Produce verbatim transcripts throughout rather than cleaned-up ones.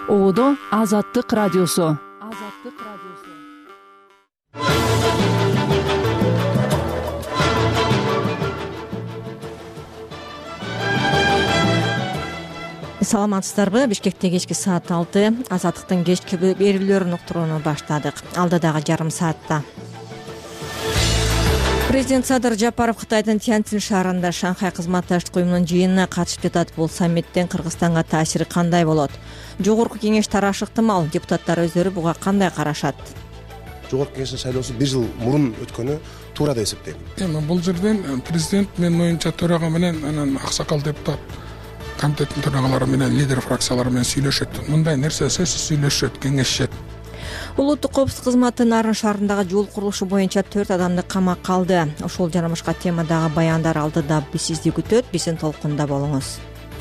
Оодо Азаттык радиосу. Азаттык радиосу. Саламатсыздарбы? Бишкекте кечки саат алты. Азаттыктын кечки берүүлөрүн уктурууну баштадык. Алдыдагы жарым саатта. Президент Садыр Жапаров Кытайдын Тяньцзин шаарында Шанхай кызматташтык уюмунун жыйынына катышып жатат. Бул саммиттен Кыргызстанга таасири кандай болот? Жогорку кеңеш тарашы ыктымал. Депутаттар өздөрү буга кандай карашат? Жогорку кеңештин шайлоосу бир жыл мурун өткөнү туура деп эсептейм. Эми бул жерден президент менин оюнча төрага менен анан аксакал депутат комитеттин төрагалары менен лидер фракциялары менен сүйлөшөт. Мындай нерсе сөзсүз сүйлөшөт, кеңешишет. Улуттук коопсуздук кызматы Нарын шаарындагы жол курулушу боюнча төрт адамды камакка алды. Ошол жана башка темадагы баяндар алдыда сизди күтөт. Биздин толкунда болуңуз.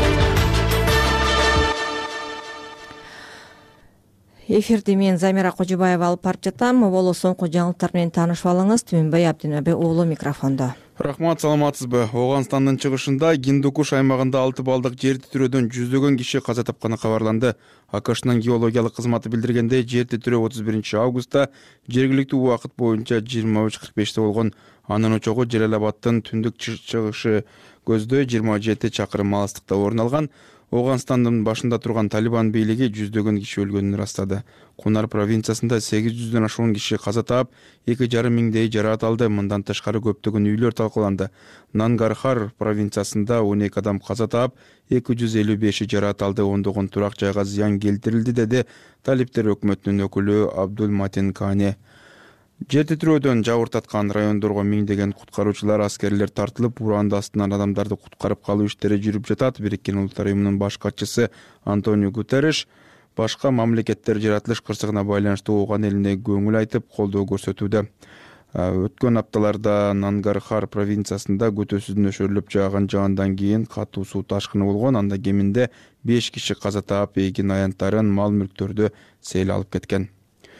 Эфирди мен Замира Кожубаева алып барып жатам. Боло соңку жаңылыктар менен таанышып алыңыз. Түмөнбай Абдинабек уулу микрофондо. Рахмат, саламатсызбы? Оганстандын чыгышында Гиндукуш аймагында алты балдык жер титирөөдөн жүздөгөн киши каза тапканы кабарланды. АКШнын геологиялык кызматы билдиргендей, жер титирөө отуз биринчи августта жергиликтүү убакыт боюнча жыйырма үч кырк беште болгон. Анын очогу Жалал-Абадтын түндүк чыгышы көздөй жыйырма жети чакырым алыстыкта орун алган. Оганстандын башында турган Талибан бийлиги жүздөгөн киши өлгөнүн ырастады. Кунар провинциясында сегиз жүздөн ашуун киши каза таап, эки жарым миңдей жараат алды. Мындан тышкары көптөгөн үйлөр талкаланды. Нангархар провинциясында он эки адам каза таап, эки жүз элүү беши жараат алды. Ондогон турак жайга зыян келтирилди, деди талиптер өкмөтүнүн өкүлү Абдул Матин Кане. Жер титирөөдөн жабыртаткан райондорго миңдеген куткаруучулар, аскерлер тартылып, уранды астынан адамдарды куткарып калуу иштери жүрүп жатат. Бириккен Улуттар уюмунун баш катчысы Антонио Гутерриш башка мамлекеттер жаратылыш кырсыгына байланыштуу ооган элине көңүл айтып, колдоо көрсөтүүдө. Өткөн апталарда Нангархар провинциясында көтөсүз нөшөрлөп жааган жаандан кийин катуу суу ташкыны болгон. Анда кеминде беш киши каза таап, эгин аянттарын, мал мүлктөрдү сел алып кеткен.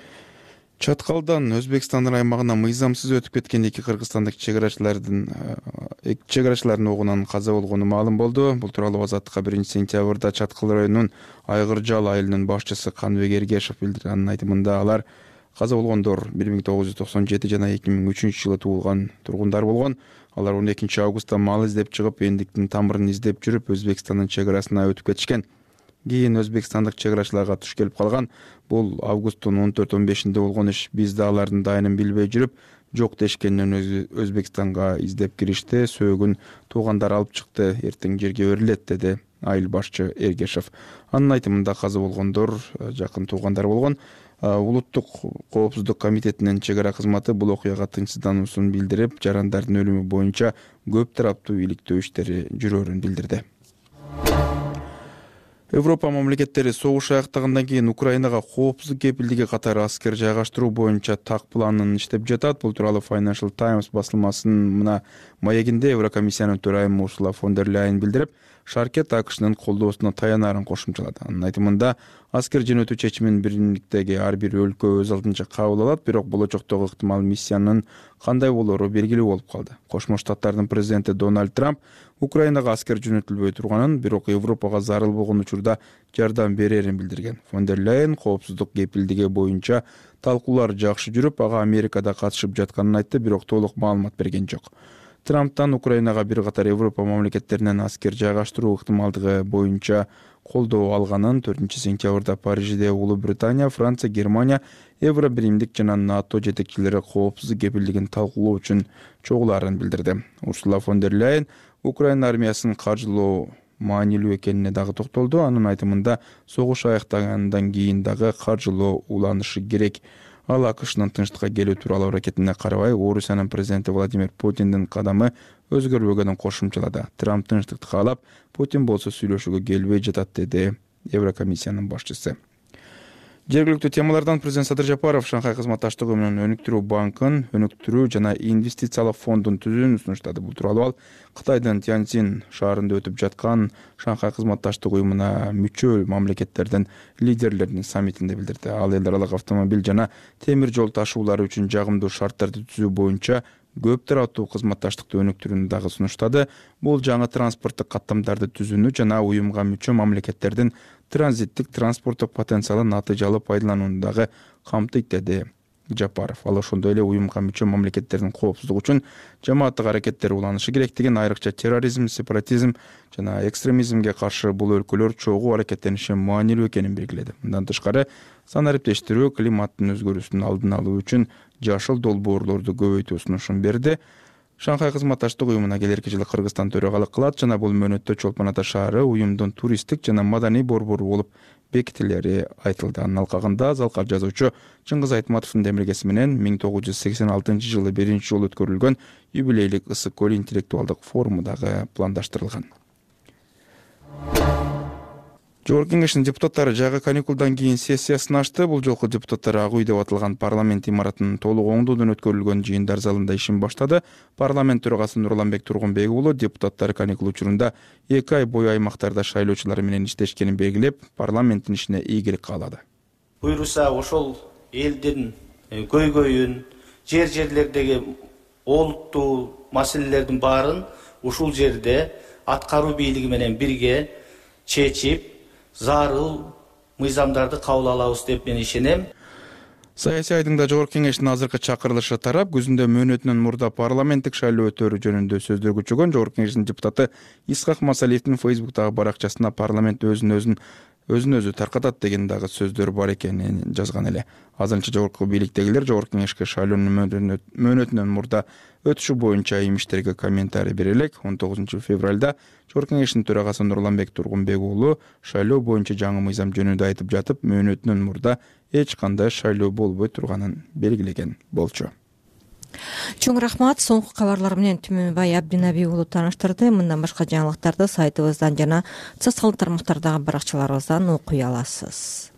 Чаткалдан Өзбекстандын аймагына мыйзамсыз өтүп кеткен эки кыргызстандык чегарачылардын чегарачылардын огунан каза болгону маалым болду. Бул тууралуу Азаттыкка биринчи сентябрда Чаткал районунун Айгыржал айылынын башчысы Канбек Эргешев билдирди. Анын айтымында алар каза болгондор бир миң тогуз жүз токсон жети жана эки миң үчүнчү жылы туулган тургундар болгон. Алар он экинчи августта мал издеп чыгып, эндиктин тамырын издеп жүрүп, Өзбекстандын чегарасына өтүп кетишкен. Кийин өзбекстандык чегарачыларга туш келип калган. Бул августтун он төрт он бешинде болгон иш. Биз да алардын дайынын билбей жүрүп, жок дешкенден Өзбекстанга издеп киришти. Сөөгүн туугандар алып чыкты. Эртең жерге өрүлөт, деди айыл башчы Эргешев. Анын айтымында каза болгондор жакын туугандар болгон. Улуттук коопсуздук комитетинин чегара кызматы бул окуяга тынчсыздануусун билдирип, жарандардын өлүмү боюнча көп тараптуу иликтөө иштери жүрөөрүн билдирди. Европа мамлекеттери согуш аяктагандан кийин Украинага коопсуздук кепилдиги катары аскер жайгаштыруу боюнча так планын иштеп жатат. Бул тууралуу Financial Times басылмасынын мына маегинде Еврокомиссиянын төрайымы Урсула фон дер Ляйен билдирип, шаркет АКШнын колдоосуна таянарын кошумчалады. Анын айтымында аскер жөнөтүү чечимин биримдиктеги ар бир өлкө өз алдынча кабыл алат, бирок болочоктогу ыктымал миссиянын кандай болоору белгилүү болуп калды. Кошмо Штаттардын президенти Дональд Трамп Украинага аскер жөнөтүлбөй турганын, бирок Европага зарыл болгон учурда жардам берерин билдирген. Фон дер Ляйен коопсуздук кепилдиги боюнча талкуулар жакшы жүрүп, ага Америкада катышып жатканын айтты, бирок толук маалымат берген жок. Трамптан Украинага бир катар Европа мамлекеттеринен аскер жайгаштыруу ыктымалдыгы боюнча колдоо алганын төртүнчү сентябрда Парижде Улуу Британия, Франция, Германия, Евро биримдик жана НАТО жетекчилери коопсуздук кепилдигин талкуулоо үчүн чогулаарын билдирди. Урсула фон дер Ляйен Украина армиясын каржылоо маанилүү экенине дагы токтолду. Анын айтымында согуш аяктагандан кийин дагы каржылоо уланышы керек. Ал АКШнын тынчтыкка келүү тууралуу аракетине карабай, Орусиянын президенти Владимир Путиндин кадамы өзгөрбөгөнүн кошумчалады. Трамп тынчтыкты каалап, Путин болсо сүйлөшүүгө келбей жатат, деди Еврокомиссиянын башчысы. Жергиликтүү темалардан президент Садыр Жапаров Шанхай кызматташтык уюмунун өнүктүрүү банкын, өнүктүрүү жана инвестициялык фондун түзүүнү сунуштады. Бул тууралуу ал Кытайдын Тяньцзин шаарында өтүп жаткан Шанхай кызматташтык уюмуна мүчө мамлекеттердин лидерлеринин саммитинде билдирди. Ал эл аралык автомобиль жана темир жол ташуулары үчүн жагымдуу шарттарды түзүү боюнча көп тараттуу кызматташтыкты өнүктүрүүнү дагы сунуштады. Бул жаңы транспорттук каттамдарды түзүүнү жана уюмга мүчө мамлекеттердин транзиттик транспорттук потенциалын натыйжалуу пайдаланууну дагы камтыйт, деди Жапаров. Ал ошондой эле уюмга мүчө мамлекеттердин коопсуздугу үчүн жамааттык аракеттер уланышы керектигин, айрыкча терроризм, сепаратизм жана экстремизмге каршы бул өлкөлөр чогуу аракеттениши маанилүү экенин белгиледи. Мындан тышкары, сан ариптештирүү климаттын өзгөрүүсүнүн алдын алуу үчүн жашыл долбоорлорду көбөйтүү сунушун берди. Шанхай кызматташтык уюмуна келерки жылы Кыргызстан төрагалык кылат жана бул мөөнөттө Чолпон Ата шаары уюмдун туристтик жана маданий борбору болуп бекитилери айтылды. Анын алкагында залкар жазуучу Чыңгыз Айтматовдун демилгеси менен миң тогуз жүз сексен алтынчы жылы биринчи жолу өткөрүлгөн юбилейлик Ысык көл интеллектуалдык форуму дагы пландаштырылган. Жогорку Кеңештин депутаттары жайга каникулдан кийин сессиясын ачты. Бул жолку депутаттар Ак үй деп аталган парламент имаратынын толук оңдоодон өткөрүлгөн жыйындар залында ишин баштады. Парламент төрагасы Нурланбек Тургунбек уулу депутаттар каникул учурунда эки ай бою аймактарда шайлоочулар менен иштешкенин белгилеп, парламенттин ишине ийгилик каалады. Буйруса ошол элдин көйгөйүн, жер жерлердеги олуттуу маселелердин баарын ушул жерде аткаруу бийлиги менен бирге чечип, зарыл мыйзамдарды кабыл алабыз деп мен ишенем. Саясий айдыңда Жогорку Кеңештин азыркы чакырылышы тарап, күзүндө мөөнөтүнөн мурда парламенттик шайлоо өтөрү жөнүндө сөздөр көчөгөн. Жогорку Кеңештин депутаты Исхак Масалиевдин Фейсбуктагы баракчасына парламент өзүн өзүн өзүн өзү таркатат деген дагы сөздөр бар экенин жазган эле. Азырынча жогорку бийликтегилер Жогорку Кеңешке шайлоонун мөөнөтүнөн мурда өтүшү боюнча имиштерге комментарий бере элек. он тогузунчу февралда Жогорку Кеңештин төрагасы Нурланбек Тургунбек уулу шайлоо боюнча жаңы мыйзам жөнүндө айтып жатып, мөөнөтүнөн мурда эч кандай шайлоо болбой турганын белгилеген болчу. Чоң рахмат. Соңку кабарлар менен Түмөнбай Абдинаби уулу тааныштырды. Мындан башка жаңылыктарды сайтыбыздан жана социалдык тармактардагы баракчаларыбыздан окуй аласыз.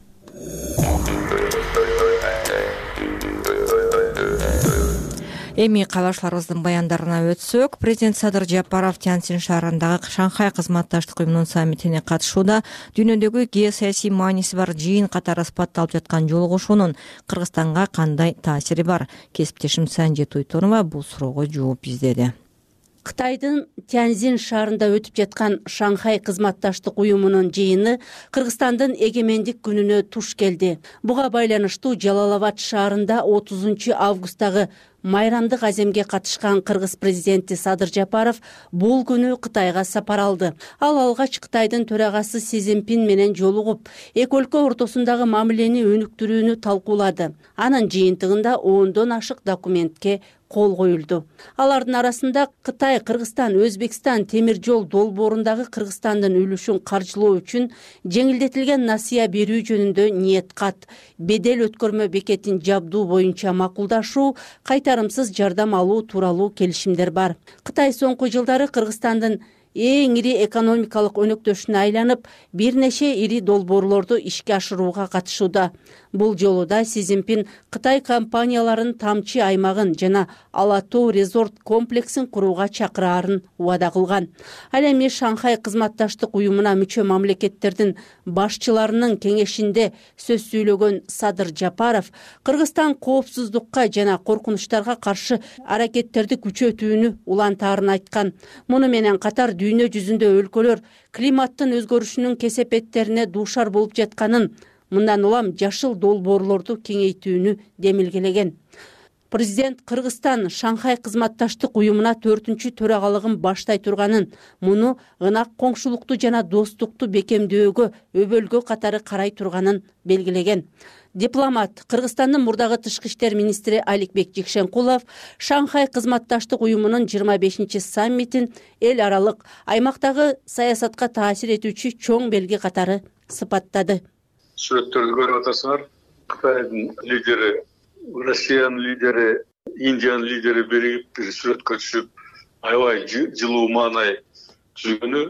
Эми кабарчыларыбыздын баяндарына өтсөк, президент Садыр Жапаров Тяньцзин шаарындагы Шанхай кызматташтык уюмунун саммитине катышууда дүйнөдөгү геосаясий мааниси бар жыйын катары сыпатталып жаткан жолугушуунун Кыргызстанга кандай таасири бар? Кесиптешим Санжет Уйтонова бул суроого жооп издеди. Кытайдын Тяньцзин шаарында өтүп жаткан Шанхай кызматташтык уюмунун жыйыны Кыргызстандын эгемендик күнүнө туш келди. Буга байланыштуу Жалал-Абад шаарында отузунчу августтагы майрамдык аземге катышкан Кыргыз президенти Садыр Жапаров бул күнү Кытайга сапар алды. Ал алгач Кытайдын төрагасы Си Цзиньпин менен жолугуп, эки өлкө ортосундагы мамилени өнүктүрүүнү талкуулады. Анын жыйынтыгында ондон ашык документке кол коюлду. Алардын арасында Кытай, Кыргызстан, Өзбекстан темир жол долбоорундагы Кыргызстандын үлүшүн каржылоо үчүн жеңилдетилген насыя берүү жөнүндө ниет кат, бедел өткөрмө бекетин жабдуу боюнча макулдашуу, кайтарымсыз жардам алуу тууралуу келишимдер бар. Кытай соңку жылдары Кыргызстандын эң ири экономикалык өнөктөшүнө айланып, бир нече ири долбоорлорду ишке ашырууга катышууда. Бул жолу да Си Цзиньпин Кытай компанияларын тамчы аймагын жана Ала Тоо резорт комплексин курууга чакыраарын убада кылган. Ал эми Шанхай кызматташтык уюмуна мүчө мамлекеттердин башчыларынын кеңешинде сөз сүйлөгөн Садыр Жапаров Кыргызстан коопсуздукка жана коркунучтарга каршы аракеттерди күчөтүүнү улантаарын айткан. Муну менен катар дүйнө жүзүндө өлкөлөр климаттын өзгөрүшүнүн кесепеттерине дуушар болуп жатканын, мындан улам жашыл долбоорлорду кеңейтүүнү демилгелеген. Президент Кыргызстан Шанхай кызматташтык уюмуна төртүнчү төрагалыгын баштай турганын, муну ынак коңшулукту жана достукту бекемдөөгө өбөлгө катары карай турганын белгилеген. Дипломат Кыргызстандын мурдагы тышкы иштер министри Аликбек Жекшенкулов Шанхай кызматташтык уюмунун жыйырма бешинчи саммитин эл аралык аймактагы саясатка таасир этүүчү чоң белги катары сыпаттады. Сүрөттөрдү көрүп атасыңар. Кытайдын лидери, Россиянын лидери, Индиянын лидери биригип бир сүрөткө түшүп, аябай жылуу маанай түзгөнү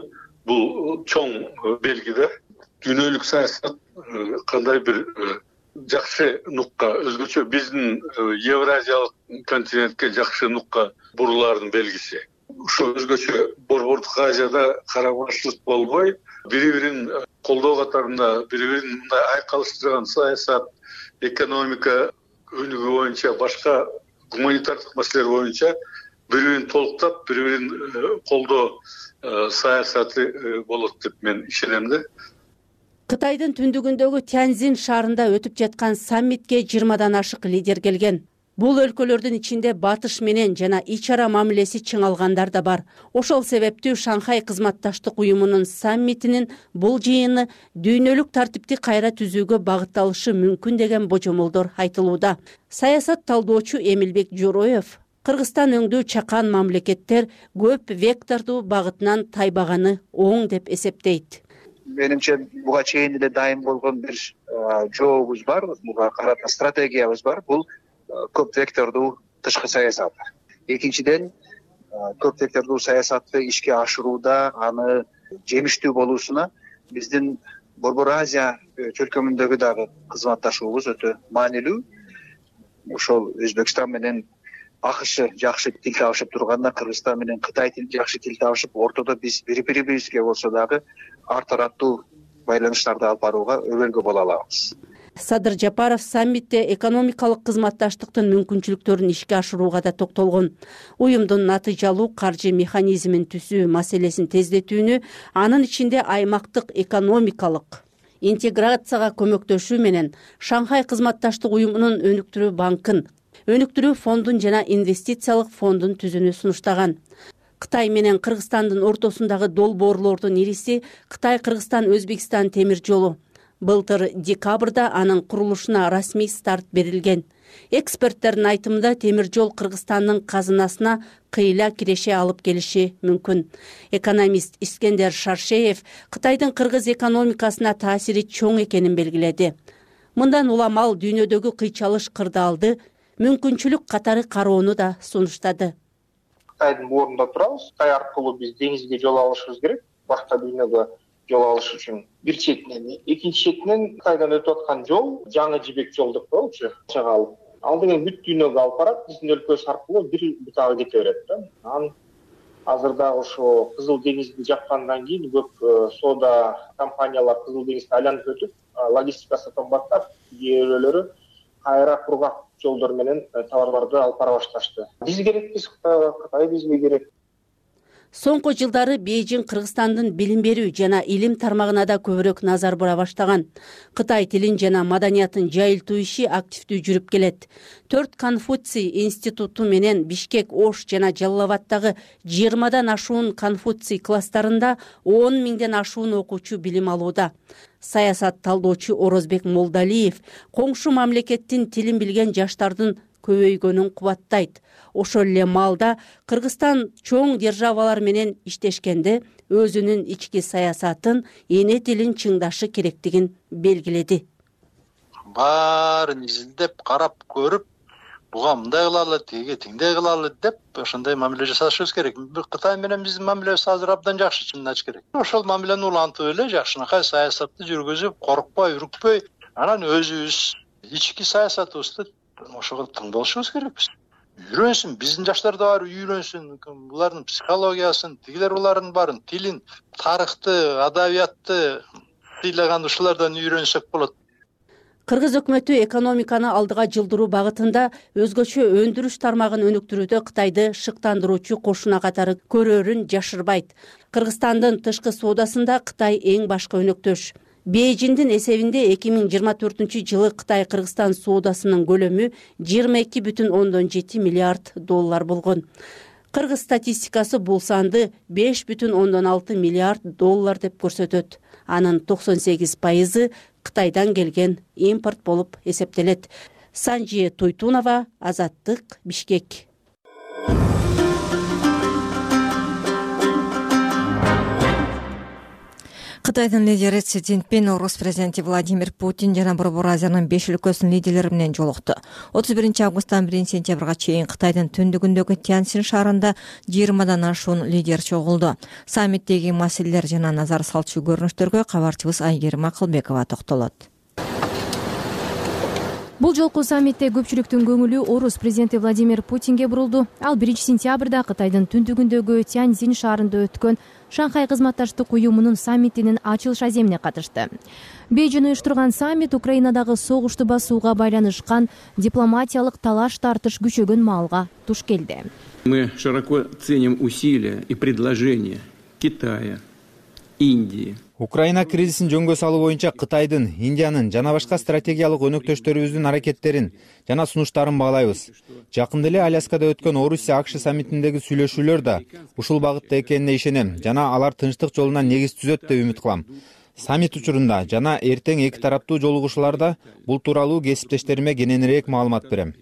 бул чоң белги да. Дүйнөлүк саясат кандай бир жакшы нукка, өзгөчө биздин Евразиялык континентке жакшы нукка бурулаардын белгиси. Ошо өзгөчө Борбордук Азияда карама-каршылык болбой, бири-бирин колдоо катарында бири-бирин мындай айкалыштырган саясат, экономика өнүгүү боюнча, башка гуманитардык маселелер боюнча бири бирин толуктап, бири бирин колдоо саясаты болот деп мен ишенем да. Кытайдын түндүгүндөгү Тяньзин шаарында өтүп жаткан саммитке жыйырмадан ашык лидер келген. Бул өлкөлөрдүн ичинде батыш менен жана ич ара мамилеси чыңалгандар да бар. Ошол себептүү Шанхай кызматташтык уюмунун саммитинин бул жыйыны дүйнөлүк тартипти кайра түзүүгө багытталышы мүмкүн деген божомолдор айтылууда. Саясат талдоочу Эмилбек Жороев Кыргызстан өңдүү чакан мамлекеттер көп вектордуу багытынан тайбаганы оң деп эсептейт. Менимче буга чейин эле дайым болгон бир жообуз бар, буга карата стратегиябыз бар. Бул көп вектордуу тышкы саясат. Экинчиден, көп вектордуу саясатты ишке ашырууда аны жемиштүү болуусуна биздин Борбор Азия чөлкөмүндөгү дагы кызматташуубуз өтө маанилүү. Ошол Өзбекстан менен АКШ жакшы тил табышып турганда, Кыргызстан менен Кытай тил жакшы тил табышып, ортодо биз бири-бирибизге болсо дагы ар тараптуу байланыштарды алып барууга өбөлгө боло алабыз. Садыр Жапаров саммитте экономикалык кызматташтыктын мүмкүнчүлүктөрүн ишке ашырууга да токтолгон. Уюмдун натыйжалуу каржы механизмин түзүү маселесин тездетүүнү, анын ичинде аймактык экономикалык интеграцияга көмөктөшүү менен Шанхай кызматташтык уюмунун өнүктүрүү банкын, өнүктүрүү фондун жана инвестициялык фондун түзүүнү сунуштаган. Кытай менен Кыргызстандын ортосундагы долбоорлордун ириси Кытай-Кыргызстан-Өзбекстан темир жолу. Былтыр декабрда анын курулушуна расмий старт берилген. Эксперттердин айтымында темир жол Кыргызстандын казынасына кыйла киреше алып келиши мүмкүн. Экономист Искендер Шаршеев Кытайдын кыргыз экономикасына таасири чоң экенин белгиледи. Мындан улам ал дүйнөдөгү кыйчалыш кырдаалды мүмкүнчүлүк катары кароону да сунуштады. Кытайдын боорунда турабыз. Кытай аркылуу биз деңизге жол алышыбыз керек. Башка дүйнөгө жол алыш үчүн бир четинен, экинчи четинен Кытайдан өтүп аткан жол жаңы жибек жол деп коелучу, чага алып. Ал деген бүт дүйнөгө алып барат, биздин өлкөбүз аркылуу бир бутагы кете берет да. Анан азырда ошо Кызыл деңизди жапкандан кийин көп соода компаниялар Кызыл деңизди айланып өтүп, логистикасы кымбаттап, ээлөлөрү кайра кургак жолдор менен товарларды алып бара башташты. Биз керекпиз Кытайга, Кытай бизге керек. Соңку жылдары Бейжиң Кыргызстандын билим берүү жана илим тармагына да көбүрөөк назар бура баштаган. Кытай тилин жана маданиятын жайылтуу иши активдүү жүрүп келет. Төрт Конфуций институту менен Бишкек, Ош жана Жалал Абадтагы жыйырмадан ашуун Конфуций класстарында он миңден ашуун окуучу билим алууда. Саясат талдоочу Орозбек Молдалиев коңшу мамлекеттин тилин билген жаштардын көбөйгөнүн кубаттайт. Ошол эле маалда Кыргызстан чоң державалар менен иштешкенде өзүнүн ички саясатын, эне тилин чыңдашы керектигин белгиледи. Баарын изилдеп, карап көрүп, буга мындай кылалы, тиге тиңдей кылалы деп ошондой мамиле жасашыбыз керек. Кытай менен биздин мамилебиз азыр абдан жакшы, чынын айтыш керек. Ошол мамилени улантып эле жакшынакай саясатты жүргүзүп, коркпой, үркпөй, анан өзүбүз ички саясатыбызды ошого тыңдалышыбыз керекпиз. Үйрөнсүн, биздин жаштар да бар үйрөнсүн, булардын психологиясын, тигилер булардын барын, тилин, тарыхты, адабиятты сыйлаган ушулардан үйрөнсөк болот. Кыргыз өкмөтү экономиканы алдыга жылдыруу багытында өзгөчө өндүрүш тармагын өнүктүрүүдө Кытайды шыктандыруучу кошуна катары көрөрүн жашырбайт. Кыргызстандын тышкы соодасында Кытай эң башкы өнөктөш. Бейжиңдин эсебинде эки миң жыйырма төртүнчү жылы Кытай-Кыргызстан соодасынын көлөмү жыйырма эки бүтүн ондон жети миллиард доллар болгон. Кыргыз статистикасы бул санды беш бүтүн ондон алты миллиард доллар деп көрсөтөт. Анын токсон сегиз пайызы Кытайдан келген импорт болуп эсептелет. Санжи Туйтунова, Азаттык, Бишкек. Кытайдын лидери Си Цзиньпин Орус президенти Владимир Путин жана Борбор Азиянын беш өлкөсүнүн лидерлери менен жолукту. отуз биринчи августтан биринчи сентябрга чейин Кытайдын түндүгүндөгү Тяньзин шаарында жыйырмадан ашуун лидер чогулду. Саммиттеги маселелер жана назар салчу көрүнүштөргө кабарчыбыз Айгерим Акылбекова токтолот. Бул жолку саммитте көпчүлүктүн көңүлү Орус президенти Владимир Путинге бурулду. Ал биринчи сентябрда Кытайдын түндүгүндөгү Тяньзин шаарында өткөн Шанхай кызматташтык уюмунун саммитинин ачылыш аземине катышты. Бейжиң уюштурган саммит Украинадагы согушту басууга байланышкан дипломатиялык талаш тартыш күчөгөн маалга туш келди. Мы широко ценим усилия и предложения Китая, Индии. Украина кризисин жөнгө салуу боюнча Кытайдын, Индиянын жана башка стратегиялык өнөктөштөрүбүздүн аракеттерин жана сунуштарын баалайбыз. Жакында эле Аляскада өткөн Орусия АКШ саммитиндеги сүйлөшүүлөр да ушул багытта экенине ишенем жана алар тынчтык жолуна негиз түзөт деп үмүт кылам. Саммит учурунда жана эртең эки тараптуу жолугушууларда бул тууралуу кесиптештериме кененирээк маалымат берем.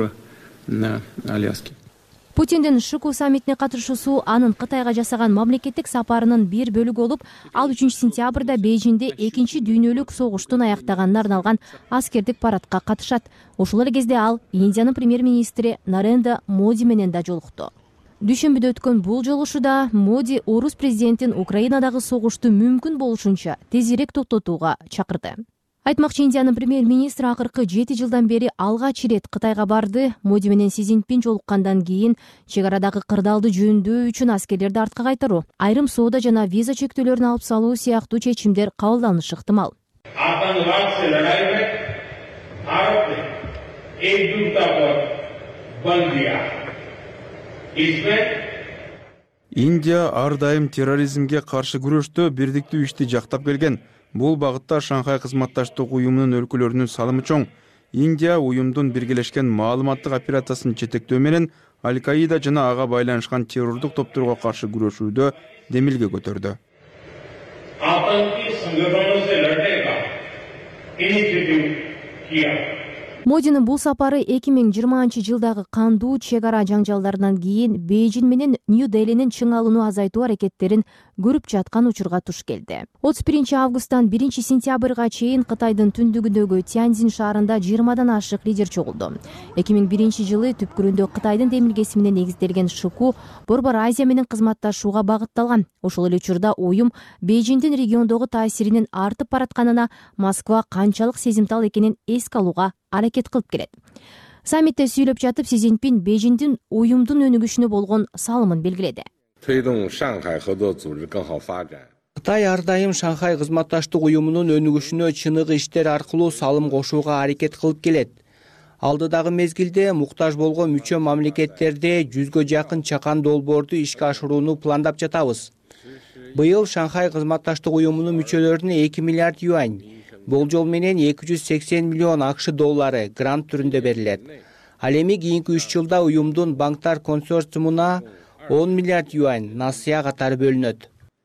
Путиндин ШКУ саммитине катышуусу анын Кытайга жасаган мамлекеттик сапарынын бир бөлүгү болуп, ал үчүнчү сентябрда Бейжиңде экинчи дүйнөлүк согуштун аяктаганына арналган аскердик парадка катышат. Ошол эле кезде ал Индиянын премьер-министри Нарендра Моди менен да жолукту. Дүйшөмбүдө өткөн бул жолугушууда Моди орус президентин Украинадагы согушту мүмкүн болушунча тезирээк токтотууга чакырды. Айтмакчы, Индиянын премьер-министри акыркы жети жылдан бери алгач ирет Кытайга барды. Моди менен Си Цзиньпин жолуккандан кийин чек арадагы кырдаалды жөөндөө үчүн аскерлерди артка кайтаруу, айрым соода жана виза чектөөлөрүн алып салуу сыяктуу чечимдер кабылданышы ыктымал. Индия ар дайым терроризмге каршы күрөштө бирдиктүү ишти жактап келген. Бул багытта Шанхай кызматташтык уюмунун өлкөлөрүнүн салымы чоң. Индия уюмдун биргелешкен маалыматтык операциясын жетектөө менен Аль-Каида жана ага байланышкан террордук топторго каршы күрөшүүдө демилге көтөрдү. Модинин бул сапары эки миң жыйырманчы жылдагы кандуу чек ара жаңжалдарынан кийин Бейжиң менен Нью-Делинин чың алууну азайтуу аракеттерин көрүп жаткан учурга туш келди. отуз биринчи августтан биринчи сентябрга чейин Кытайдын түндүгүндөгү Тяньцзин шаарында жыйырмадан ашык лидер чогулду. эки миң биринчи жылы түпкүрүндө Кытайдын демилгеси менен негизделген ШКУ Борбор Азия менен кызматташууга багытталган. Ошол эле учурда уюм Бейжиңдин региондогу таасиринин артып баратканына Москва канчалык сезимтал экенин эске алууга аракет кылып келет. Саммитте сүйлөп жатып Си Цзиньпин Бейжиңдин уюмдун өнүгүшүнө болгон салымын белгиледи. Кытай ар дайым Шанхай кызматташтык уюмунун өнүгүшүнө чыныгы иштер аркылуу салым кошууга аракет кылып келет. Алдыдагы мезгилде муктаж болгон мүчө мамлекеттерде жүзгө жакын чакан долбоорду ишке ашырууну пландап жатабыз. Быйыл Шанхай кызматташтык уюмунун мүчөлөрүнө эки миллиард юань, болжол менен эки жүз сексен миллион АКШ доллары грант түрүндө берилет. Ал эми кийинки үч жылда уюмдун банктар консорциумуна он миллиард юань насыя катары бөлүнөт.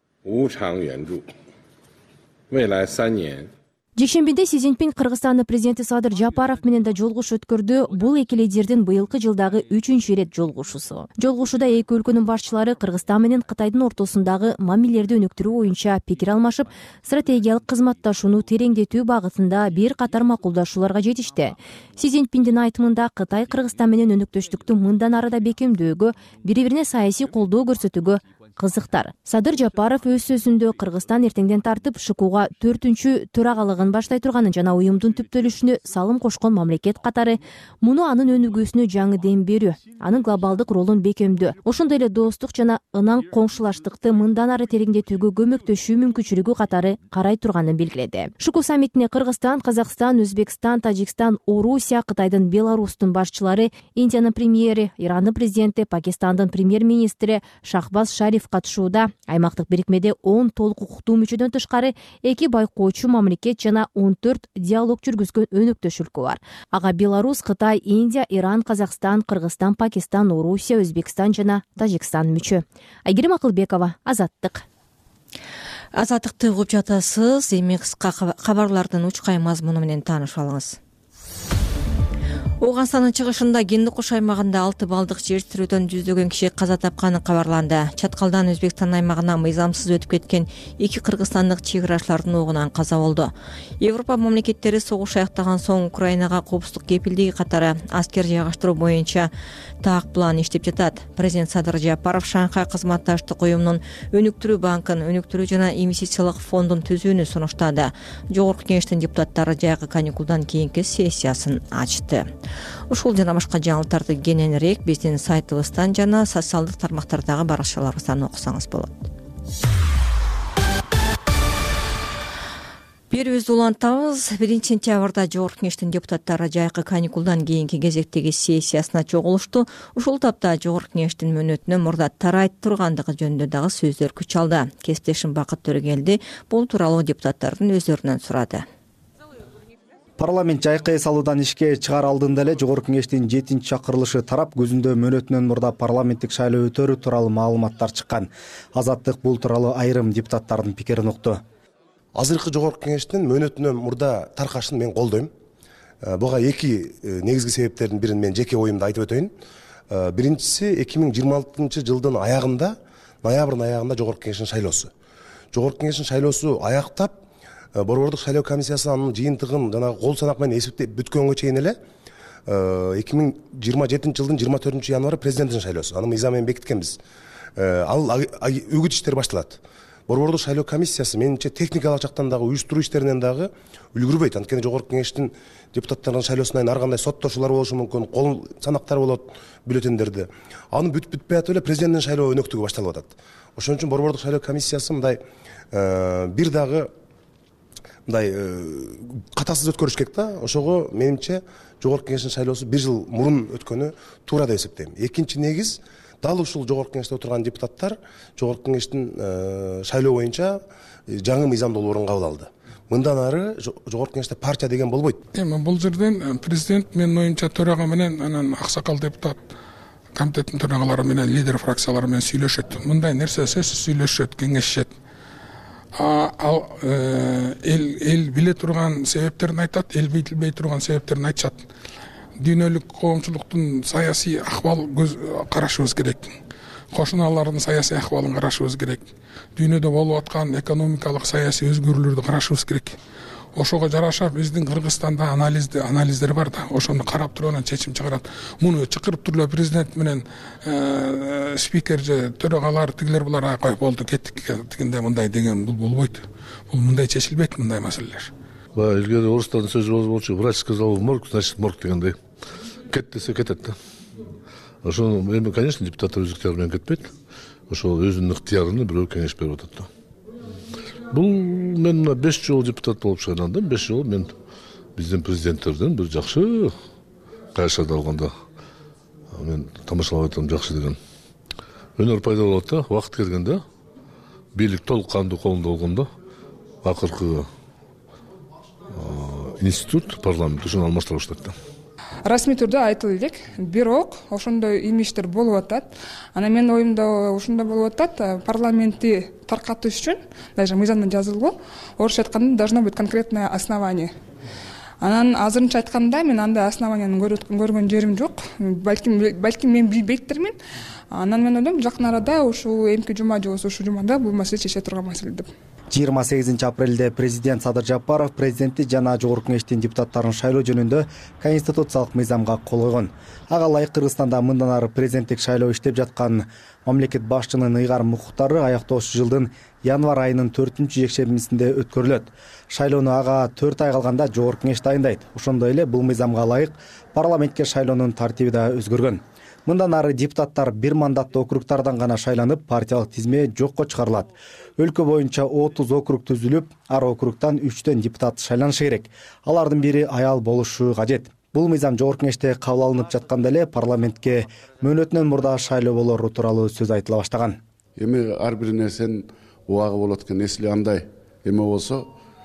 Жекшембиде Си Цзиньпин Кыргызстандын президенти Садыр Жапаров менен да жолугуш өткөрдү. Бул эки лидердин быйылкы жылдагы үчүнчү ирет жолугушуусу. Жолугушууда эки өлкөнүн башчылары Кыргызстан менен Кытайдын ортосундагы мамилелерди өнүктүрүү боюнча пикир алмашып, стратегиялык кызматташууну тереңдетүү багытында бир катар макулдашууларга жетишти. Си Цзиньпиндин айтымында Кытай Кыргызстан менен өнүктөштүктү мындан ары да бекемдөөгө, бири-бирине саясий колдоо көрсөтүүгө кызыктар. Садыр Жапаров өз сөзүндө Кыргызстан эртеңден тартып ШКУга төртүнчү төрагалыгын баштай турганын жана уюмдун түптөлүшүнө салым кошкон мамлекет катары муну анын өнүгүүсүнө жаңы дем берүү, анын глобалдык ролун бекемдөө, ошондой эле достук жана ынан коңшулаштыкты мындан ары тереңдетүүгө көмөктөшүү мүмкүнчүлүгү катары карай турганын белгиледи. ШКУ саммитине Кыргызстан, Казакстан, Өзбекстан, Тажикстан, Орусия, Кытайдын, Беларустун башчылары, Индиянын премьери, Ирандын президенти, Пакистандын премьер-министри Шахбаз Шариф катышууда. Аймактык бирикмеде он толук укуктуу мүчөдөн тышкары эки байкоочу мамлекет жана он төрт диалог жүргүзгөн өнөктөш өлкө бар. Ага Беларусь, Кытай, Индия, Иран, Казакстан, Кыргызстан, Пакистан, Орусия, Өзбекстан жана Тажикстан мүчө. Айгерим Акылбекова, Азаттык. Азаттыкты угуп жатасыз. Эми кыска кабарлардын учкай мазмуну менен таанышып алыңыз. Оганстандын чыгышында Гиндукуш аймагында алты балдык жер тирөөдөн жүздөгөн киши каза тапканы кабарланды. Чаткалдан Өзбекстан аймагына мыйзамсыз өтүп кеткен эки кыргызстандык чек арачылардын огунан каза болду. Европа мамлекеттери согуш аяктаган соң Украинага коопсуздук кепилдиги катары аскер жайгаштыруу боюнча так план иштеп жатат. Президент Садыр Жапаров Шанхай кызматташтык уюмунун өнүктүрүү банкын, өнүктүрүү жана инвестициялык фондун түзүүнү сунуштады. Жогорку кеңештин депутаттары жайкы каникулдан кийинки сессиясын ачты. Ушул жана башка жаңылыктарды кененирээк биздин сайтыбыздан жана социалдык тармактардагы баракчаларыбыздан окусаңыз болот. берүүбүздү улантабыз. биринчи сентябрда Жогорку Кеңештин депутаттары жайкы каникулдан кийинки кезектеги сессиясына чогулушту. Ушул тапта Жогорку Кеңештин мөөнөтүнө мурда тарайт тургандыгы жөнүндө дагы сөздөр күч алды. Кесиптешим Бакыт Төрөгелди бул тууралуу депутаттардын өздөрүнөн сурады. Парламент жайкы эс алуудан ишке чыгаар алдында эле Жогорку Кеңештин жетинчи чакырылышы тарап көзүндө мөөнөтүнөн мурда парламенттик шайлоо өтөрү тууралуу маалыматтар чыккан. Азаттык бул тууралуу айрым депутаттардын пикирин укту. Азыркы Жогорку Кеңештин мөөнөтүнөн мурда таркашын мен колдойм. Буга эки негизги себептердин бирин мен жеке оюмду айтып өтөйүн. Биринчиси эки миң жыйырма алтынчы жылдын аягында, ноябрдын аягында Жогорку Кеңештин шайлоосу. Жогорку Кеңештин шайлоосу аяктап, Борбордук шайлоо комиссиясы анын жыйынтыгын жанагы кол санак менен эсептеп бүткөнгө чейин эле эки миң жыйырма жетинчи жылдын жыйырма төртүнчү январда президенттин шайлоосу. Аны мыйзам менен бекиткенбиз. Ал үгүт иштер башталат. Борбордук шайлоо комиссиясы менимче техникалык жактан дагы уюштуруу иштеринен дагы үлгүрбөйт. Анткени Жогорку Кеңештин депутаттарынын шайлоосунан ар кандай соттошуулар болушу мүмкүн, кол санактар болот бюллетендерде. Аны бүтүп бүтпөй атып эле президенттин шайлоо өнөктүгү башталып атат. Ошон үчүн Борбордук шайлоо комиссиясы мындай бир дагы мындай катасыз өткөрүш керек да. Ошого менимче Жогорку Кеңештин шайлоосу бир жыл мурун өткөнү туура деп эсептейм. Экинчи негиз, дал ушул Жогорку Кеңеште отурган депутаттар Жогорку Кеңештин шайлоо боюнча жаңы мыйзам долбоорун кабыл алды. Мындан ары Жогорку Кеңеште партия деген болбойт. Эми бул жерден президент менин оюмча төрага менен анан аксакал депутат комитеттин төрагалары менен лидер фракциялары менен сүйлөшөт. Мындай нерсе сөзсүз сүйлөшөт, кеңешет. Ал эл эл биле турган себептерин айтат, эл билбей турган себептерин айтышат. Дүйнөлүк коомчулуктун саясий акыбал карашыбыз керек. Кошуналардын саясий акыбалын карашыбыз керек. Дүйнөдө болуп аткан экономикалык саясий өзгөрүүлөрдү карашыбыз керек. Ошого жараша биздин Кыргызстанда анализди анализдер бар да, ошону карап туруп анан чечим чыгарат. Муну чакырып туруп эле президент менен спикер же төрагалар тигилер булар ай болду кеттик дегенде мындай деген бул болбойт. Бул мындай чечилбейт мындай маселелер. Ба илгери орустардын сөзү болчу, врач сказал морг, значит морг дегендей. Кет десе кетет да. Ошону эми конечно депутаттар өз ыктыяры менен кетпейт. Ошол өзүнүн ыктыярын бирөө кеңеш берип атат да. Бул мен беш жолу депутат болуп шайландым. беш жолу мен биздин президенттерден бир жакшы кайшады алганда мен тамашалап атам жакшы деген. Өнөр пайда болот да, убакыт келгенде бийлик толук кандуу колунда болгондо акыркы институт, парламент ошону алмаштыра баштады да. Расмий түрдө айтылып элек, бирок ошондой имиштер болуп атат. Анан менин оюмда ошондой болуп атат, парламентти таркатыш үчүн даже мыйзамда жазылган, орусча айтканда должно быть конкретное основание. Анан азырынча айтканда мен андай основанияны көргөн жерим жок. Балким балким мен билбейттирмин. Анан мен ойлойм, жакын арада ушул эмки жума же болбосо ушул жумада бул маселе чечиле турган маселе деп. жыйырма сегизинчи апрелде президент Садыр Жапаров президентти жана Жогорку Кеңештин депутаттарын шайлоо жөнүндө конституциялык мыйзамга кол койгон. Ага ылайык Кыргызстанда мындан ары президенттик шайлоо иштеп жаткан мамлекет башчынын ыйгарым укуктары аяктоочу жылдын январь айынын төртүнчү жекшембисинде өткөрүлөт. Шайлоону ага төрт ай калганда Жогорку Кеңеш дайындайт. Ошондой эле бул мыйзамга ылайык парламентке шайлоонун тартиби да өзгөргөн. Мындан ары депутаттар бир мандаттуу округтардан гана шайланып, партиялык тизме жокко чыгарылат. Өлкө боюнча отуз округ түзүлүп, ар округтан үчтөн депутат шайланышы керек. Алардын бири аял болушу кажет. Бул мыйзам Жогорку Кеңеште кабыл алынып жатканда эле парламентке мөөнөтүнөн мурда шайлоо болору тууралуу сөз айтыла баштаган. Эми ар бир нерсенин убагы болот экен. Эсли андай эме болсо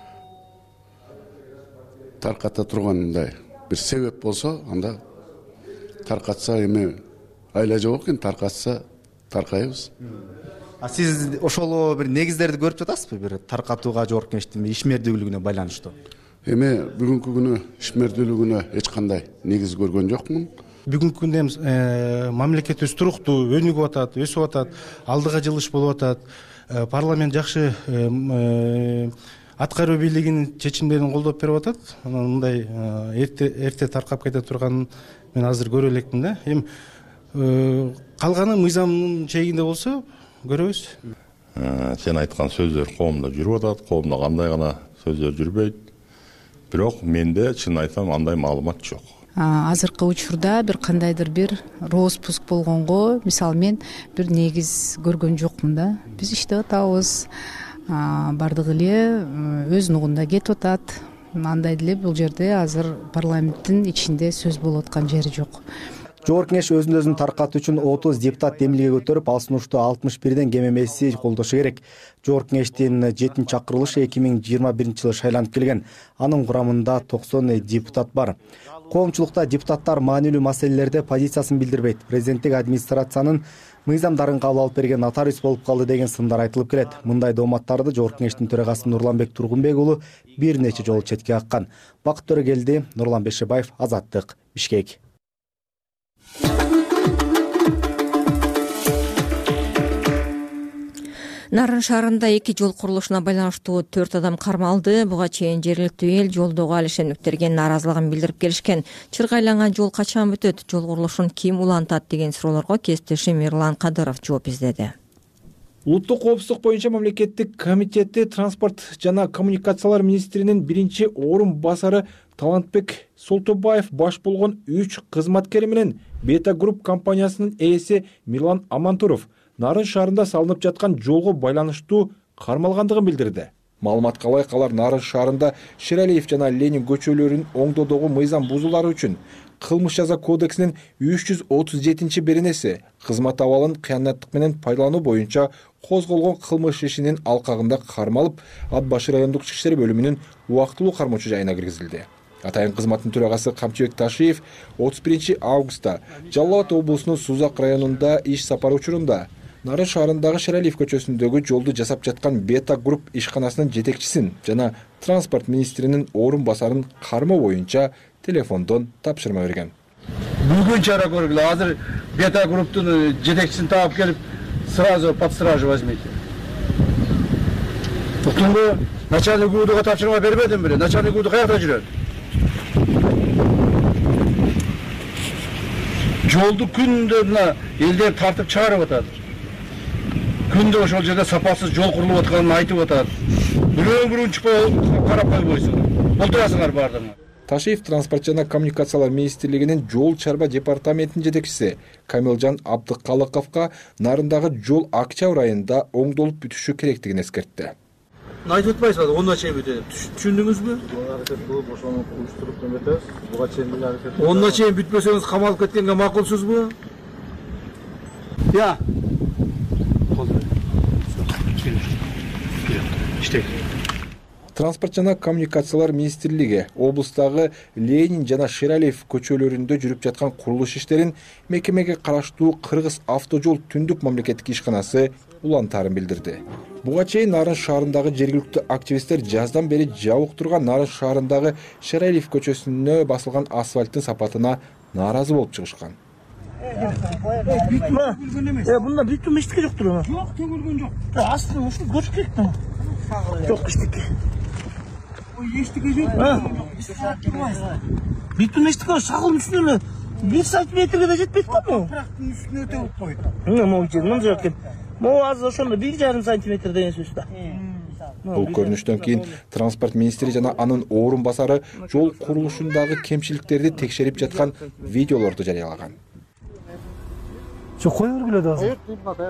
тарката тургандай бир себеп болсо, анда таркатса эми айла жок экен, таркатса таркайбыз. А сиз ошол бир негиздерди көрүп жатасызбы, бир таркатууга Жогорку Кеңештин ишмердүүлүгүнө байланыштуу? Эми бүгүнкү күнү ишмердүүлүгүнө эч кандай негиз көргөн жокмун. Бүгүнкү күндө мамлекетибиз туруктуу өнүгүп атат, өсүп атат, алдыга жылыш болуп атат. Парламент жакшы аткаруу бийлигинин чечимдерин колдоп берип атат. Анан мындай эрте эрте таркап кете турганын мен азыр көрө элекмин да. Эми калганы мыйзамдын чегинде болсо көрөбүз. Сен айткан сөздөр коомдо жүрүп атат, коомдо кандай гана сөздөр жүрбөйт. Бирок менде чын айтсам андай маалымат жок. Азыркы учурда бир кандайдыр бир роспуск болгонго, мисалы мен бир негиз көргөн жокмун да. Биз иштеп атабыз. баардыгы эле өз нугунда кетип атат. Андай деле бул жерде азыр парламенттин ичинде сөз болуп аткан жери жок. Жогорку Кеңеш өзүн өзүн таркатуу үчүн отуз депутат демилге көтөрүп, ал сунушту алтымыш бирден кем эмеси колдошу керек. Жогорку Кеңештин жетинчи чакырылышы эки миң жыйырма биринчи жылы шайланып келген. Анын курамында токсон депутат бар. Коомчулукта депутаттар маанилүү маселелерде позициясын билдирбейт. Президенттик администрациянын мыйзамдарын кабыл алып берген нотариус болуп калды деген сындар айтылып келет. Мындай дооматтарды Жогорку Кеңештин төрагасы Нурланбек Тургунбек уулу бир нече жолу четке каккан. Бакыт Төрөгелди, Нурлан Бешебаев, Азаттык, Бишкек. Нарын шаарында эки жол курулушуна байланыштуу төрт адам кармалды. Буга чейин жергиликтүү эл жолдогу алишендиктерге нааразылыгын билдирип келишкен. Чыргайланган жол качан бүтөт, жол курулушун ким улантат деген суроолорго кесиптешим Эрлан Кадыров жооп издеди. Улуттук коопсуздук боюнча мамлекеттик комитети транспорт жана коммуникациялар министринин биринчи орун басары Талантбек Солтобаев баш болгон үч кызматкери менен Бета Групп компаниясынын ээси Мирлан Амантуров Нарын шаарында салынып жаткан жолго байланыштуу кармалгандыгын билдирди. Маалыматка ылайык алар Нарын шаарында Шералиев жана Ленин көчөлөрүнүн оңдоодогу мыйзам бузуулары үчүн кылмыш жаза кодексинин үч жүз отуз жетинчи беренеси кызмат абалын кыянаттык менен пайдалануу боюнча козголгон кылмыш ишинин алкагында кармалып, Ат Башы райондук ички иштер бөлүмүнүн убактылуу кармоочу жайына киргизилди. Атайын кызматтын төрагасы Камчыбек Ташиев отуз биринчи августта Жалал Абад облусунун Сузак районунда иш сапары учурунда Нарын шаарындагы Шералиев көчөсүндөгү жолду жасап жаткан Бета Групп ишканасынын жетекчисин жана транспорт министринин орун басарын кармоо боюнча телефондон тапшырма берген. Бүгүн чара көргүлө, азыр Бета Групптун жетекчисин таап келип, сразу под стражу возьмите. Уктуңбу, начальник УУДга тапшырма бербедим беле, начальник УУД каякта жүрөт? Жолду күндө мына элдер тартып чыгарып атат. Күндө ошол жерде сапасыз жол курулуп атканын айтып атат. Бирөө бирөө чыкпай карап койбойсуңар. Отурасыңар баардыгыңар. Ташиев транспорт жана коммуникациялар министрлигинин жол чарба департаментинин жетекчиси Камилжан Абдыкалыковго Нарындагы жол октябрь айында оңдолуп бүтүшү керектигин эскертти. Айтып атпайсызбы, онда чейин бүтөт. Түшүндүңүзбү? Аракет кылып, ошону уюштуруп эметебиз. Буга чейин деле аракет. Онда чейин бүтпөсөңүз камалып кеткенге макулсузбу? Я. Транспорт жана коммуникациялар министрлиги облустагы Ленин жана Шералиев көчөлөрүндө жүрүп жаткан курулуш иштерин мекемеге караштуу Кыргыз автожол түндүк мамлекеттик ишканасы улантарын билдирди. Буга чейин Нарын шаарындагы жергиликтүү активисттер жаздан бери жабык турган Нарын шаарындагы Шералиев көчөсүнө басылган асфальттын сапатына нааразы болуп чыгышкан. Бүтмө. Э, мында бүтүм эчтеке жоктур ма? Жок, төгүлгөн жок. Астын ушул көчүп кетти. Жок эчтеке. Ой, эчтеке жок. Бүтүм эчтеке шагыл үстүнө эле бир сантиметрге да жетпейт го бу. Практын үстүнө өтөп койду. Мына могу жер, мына жер экен. Могу азыр ошондо бир жарым сантиметр деген сөз да. Бул көрүнүштөн кийин транспорт министри жана анын орун басары жол курулушундагы кемчиликтерди текшерип жаткан видеолорду жарыялаган. Жок, кое бергиле да азыр.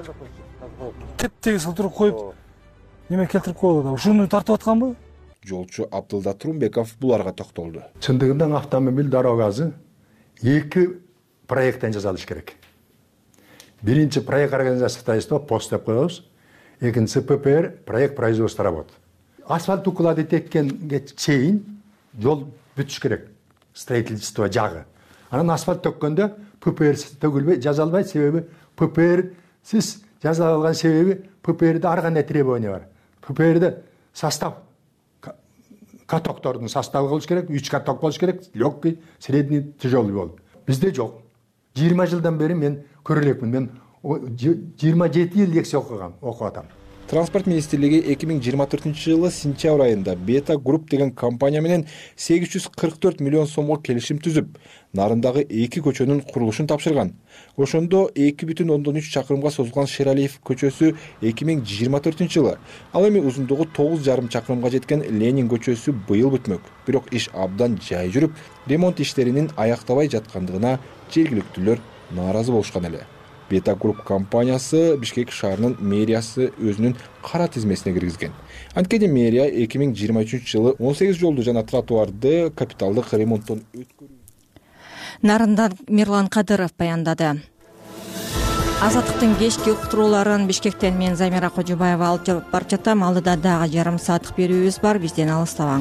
Теп-тегиз кылдырып коюп, неме келтирип койду да. Ушуну тартып атканбы? Жолчу Абдылда Турумбеков буларга токтолду. Чындыгында автомобиль дорогасы эки проекттен жасалыш керек. Биринчи проект организациясында пост деп коебуз. Экинчиси П П Р проект производства работ. Асфальт укладывать эткенге чейин жол бүтүш керек. Строительство жагы. Анан асфальт төккөндө П П Р төгүлбөй, жазалбайт, себеби П П Р сиз жазалган себеби П П Рде ар кандай требование бар. П П Рде состав катоктордун составы болуш керек, үч каток болуш керек, легкий, средний, тяжелый болуп. Бизде жок. жыйырма жылдан бери мен көрө элекмин. Мен жыйырма жети жыл лекция окугам, окуп атам. Транспорт министрлиги эки миң жыйырма төртүнчү жылы сентябрь айында Бета Групп деген компания менен сегиз жүз кырк төрт миллион сомго келишим түзүп, Нарындагы эки көчөнүн курулушун тапшырган. Ошондо эки бүтүн ондон үч чакырымга созулган Шералиев көчөсү эки миң жыйырма төртүнчү жылы, ал эми узундугу тогуз жарым чакырымга жеткен Ленин көчөсү быйыл бүтмөк. Бирок иш абдан жай жүрүп, ремонт иштеринин аяктабай жаткандыгына жергиликтүүлөр нааразы болушкан эле. Бета Групп компаниясы Бишкек шаарынын мэриясы өзүнүн кара тизмесине киргизген. Анткени мэрия эки миң жыйырма үчүнчү жылы он сегиз жолду жана тротуарды капиталдык ремонттон өткөрүү. Нарындан Мирлан Кадыров баяндады. Азаттыктын кечки уктурууларын Бишкектен мен Замира Кожубаева алып барып жатам. Алдыда дагы жарым сааттык берүүбүз бар. Бизден алыстабаңыз.